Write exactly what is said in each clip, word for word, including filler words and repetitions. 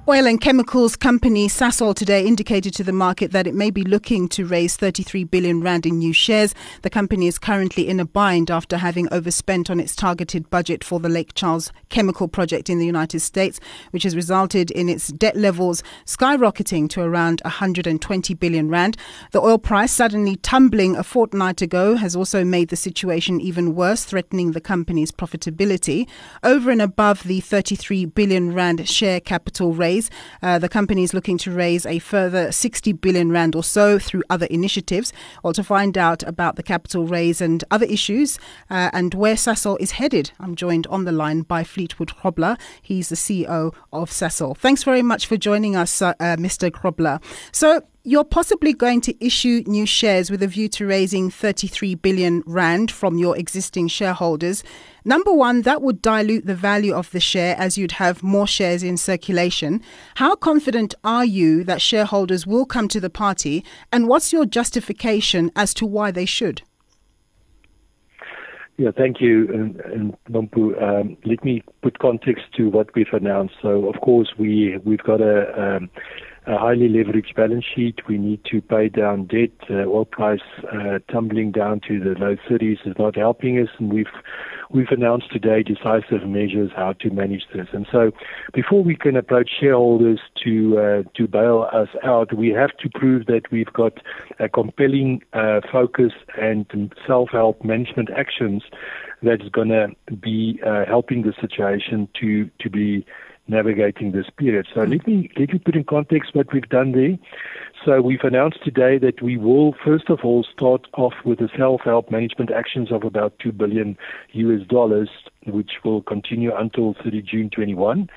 Oil and chemicals company Sasol today indicated to the market that it may be looking to raise thirty-three billion rand in new shares. The company is currently in a bind after having overspent on its targeted budget for the Lake Charles chemical project in the United States, which has resulted in its debt levels skyrocketing to around one hundred twenty billion rand. The oil price suddenly tumbling a fortnight ago has also made the situation even worse, threatening the company's profitability. Over and above the thirty-three billion rand share capital raise, Uh, the company is looking to raise a further sixty billion rand or so through other initiatives. Well, to find out about the capital raise and other issues uh, and where Sasol is headed, I'm joined on the line by Fleetwood Grobler. He's the C E O of Sasol. Thanks very much for joining us, uh, uh, Mister Grobler. So, you're possibly going to issue new shares with a view to raising thirty-three billion rand from your existing shareholders. Number one, that would dilute the value of the share as you'd have more shares in circulation. How confident are you that shareholders will come to the party, and what's your justification as to why they should? Yeah, thank you, and, and Nompu. Um, let me put context to what we've announced. So, of course, we we've got a um, a highly leveraged balance sheet. We need to pay down debt. Uh, oil price uh, tumbling down to the low thirties is not helping us, and we've we've announced today decisive measures how to manage this. And so, before we can approach shareholders to uh, to bail us out, we have to prove that we've got a compelling uh, focus and self-help management actions that's going to be uh, helping the situation to to be navigating this period. So let me let me put in context what we've done there. So we've announced today that we will first of all start off with the self-help management actions of about two billion U S dollars, which will continue until thirtieth of June twenty-one.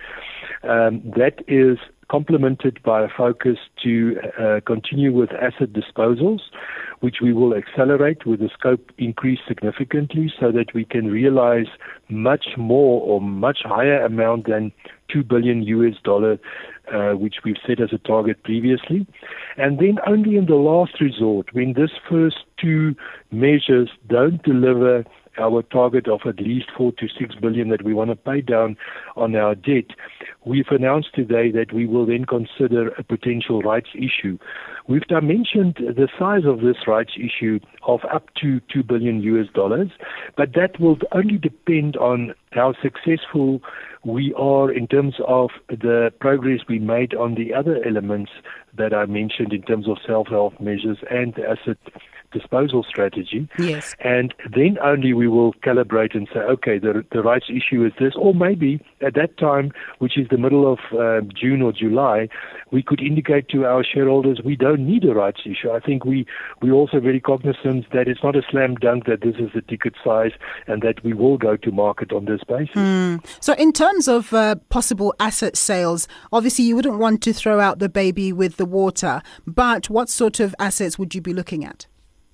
Um, that is complemented by a focus to uh, continue with asset disposals, which we will accelerate with the scope increase significantly so that we can realize much more or much higher amount than two billion U S dollar, uh, which we've set as a target previously. And then only in the last resort, when this first two measures don't deliver our target of at least four to six billion that we want to pay down on our debt, we've announced today that we will then consider a potential rights issue. We've dimensioned the size of this rights issue of up to two billion U S dollars, but that will only depend on how successful we are in terms of the progress we made on the other elements that I mentioned in terms of self-help measures and asset disposal strategy. Yes. And then only we will calibrate and say, okay, the the rights issue is this, or maybe at that time, which is the middle of uh, June or July, we could indicate to our shareholders we don't need a rights issue. I think we we also very cognizant that it's not a slam dunk that this is the ticket size and that we will go to market on this basis. Mm. So in terms of uh, possible asset sales, obviously you wouldn't want to throw out the baby with the water, but what sort of assets would you be looking at?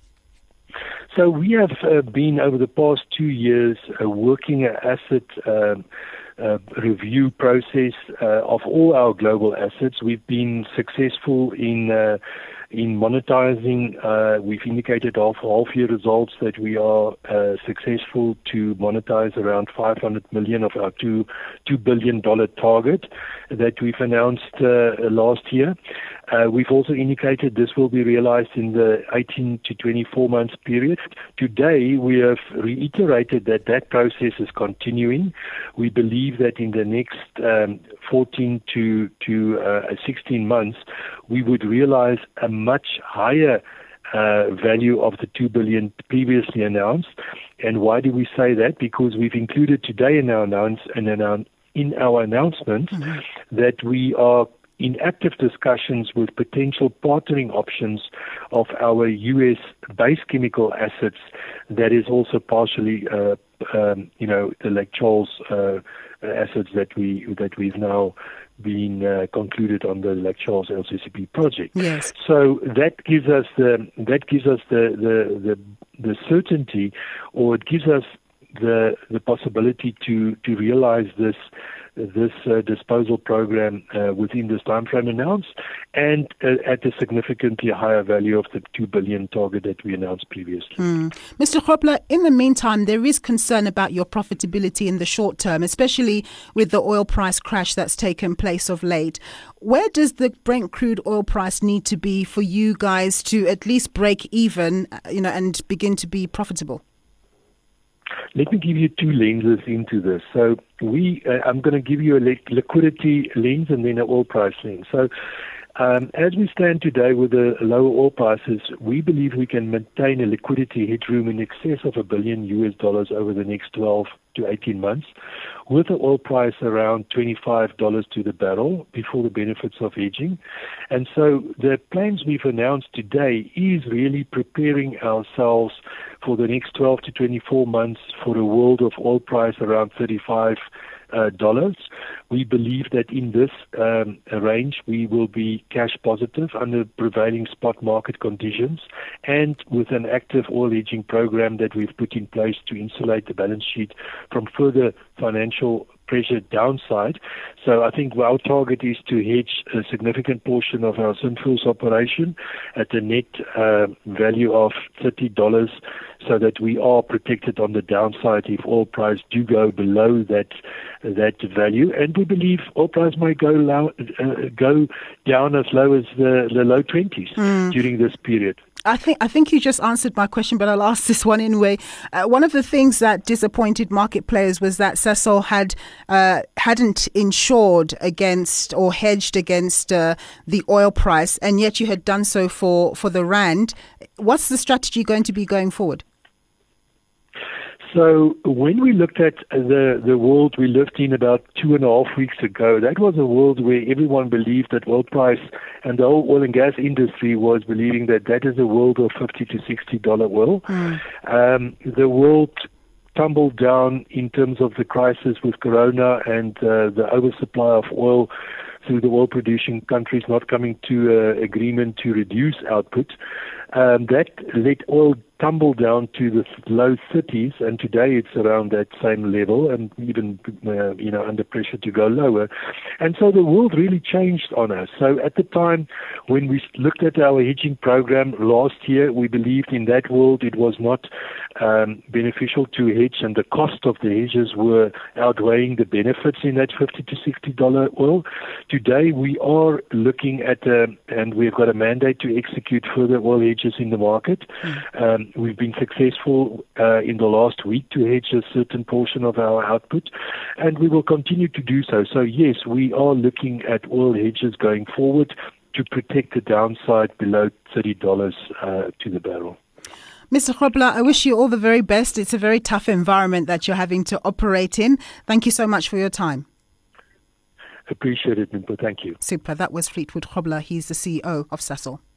So we have uh, been over the past two years uh, working an asset uh, uh, review process uh, of all our global assets. We've been successful in uh, in monetizing. Uh, we've indicated of half year results that we are uh, successful to monetize around five hundred million of our two two billion dollar target that we've announced uh, last year. Uh, we've also indicated this will be realized in the eighteen to twenty-four months period. Today, we have reiterated that that process is continuing. We believe that in the next um, fourteen to sixteen months, we would realize a much higher uh, value of the two billion previously announced. And why do we say that? Because we've included today in our announce and in our, in our announcements mm-hmm. that we are in active discussions with potential partnering options of our U S-based chemical assets that is also partially, uh, um, you know, the Lake Charles uh, assets that, we, that we've now been uh, concluded on the Lake Charles L C C P project. Yes. So that gives us the that gives us the, the, the, the certainty, or it gives us the the possibility to, to realize this this uh, disposal program uh, within this time frame announced, and uh, at a significantly higher value of the two billion target that we announced previously. Mm. Mister Grobler, in the meantime, there is concern about your profitability in the short term, especially with the oil price crash that's taken place of late. Where does the Brent crude oil price need to be for you guys to at least break even, you know, and begin to be profitable? Let me give you two lenses into this. So we, uh, I'm going to give you a li- liquidity lens and then an oil price lens. So um, as we stand today with the lower oil prices, we believe we can maintain a liquidity headroom in excess of a billion U S dollars over the next twelve to eighteen months, with the oil price around twenty-five dollars to the barrel before the benefits of hedging. And so the plans we've announced today is really preparing ourselves for the next twelve to twenty-four months for a world of oil price around thirty-five uh, dollars. We believe that in this um, range we will be cash positive under prevailing spot market conditions, and with an active oil hedging program that we've put in place to insulate the balance sheet from further financial pressure downside. So I think our target is to hedge a significant portion of our Synfuels operation at a net uh, value of thirty dollars, so that we are protected on the downside if oil price do go below that that value. And we believe oil price may go low, uh, go down as low as the, the low twenties mm. during this period. I think I think you just answered my question, but I'll ask this one anyway. Uh, one of the things that disappointed market players was that Sasol had uh, hadn't insured against or hedged against uh, the oil price, and yet you had done so for, for the rand. What's the strategy going to be going forward? So when we looked at the, the world we lived in about two and a half weeks ago, that was a world where everyone believed that oil price and the whole oil and gas industry was believing that that is a world of fifty to sixty dollars oil. Mm. Um, the world tumbled down in terms of the crisis with Corona and uh, the oversupply of oil through the oil-producing countries not coming to uh, agreement to reduce output. Um, that let oil tumble down to the low thirties, and today it's around that same level, and even uh, you know under pressure to go lower. And so the world really changed on us. So at the time when we looked at our hedging program last year, we believed in that world it was not um, beneficial to hedge, and the cost of the hedges were outweighing the benefits in that fifty to sixty dollars oil. Today we are looking at, a, and we've got a mandate to execute further oil hedges in the market. Mm. Um, We've been successful uh, in the last week to hedge a certain portion of our output, and we will continue to do so. So yes, we are looking at oil hedges going forward to protect the downside below thirty dollars uh, to the barrel. Mister Grobler, I wish you all the very best. It's a very tough environment that you're having to operate in. Thank you so much for your time. Appreciate it, Nimpo. Thank you. Super. That was Fleetwood Grobler. He's the C E O of Sasol.